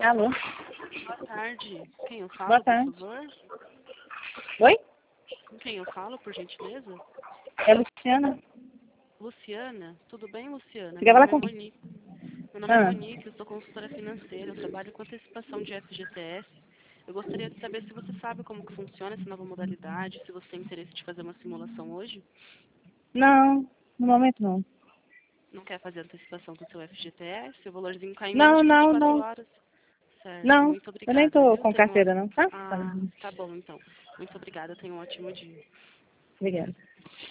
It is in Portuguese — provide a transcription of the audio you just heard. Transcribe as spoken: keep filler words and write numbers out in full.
Alô? Boa tarde. Quem eu falo, Boa tarde. por favor? Oi? Com quem eu falo, por gentileza? É Luciana? Luciana. Tudo bem, Luciana? Você quer Meu falar nome é com quem? Monique. Meu nome é Ah, Monique, eu sou consultora financeira, eu trabalho com antecipação de F G T S. Eu gostaria de saber se você sabe como que funciona essa nova modalidade, se você tem interesse de fazer uma simulação hoje. não, no momento não. Não quer fazer antecipação do seu F G T S? O valorzinho cai em menos Não, de vinte e não, quatro não. horas. Certo, Não, muito eu nem obrigada, tô viu? com Tenho uma... carteira não, tá? Tá. Ah, tá bom então. Muito obrigada, tenha um ótimo dia. Obrigada.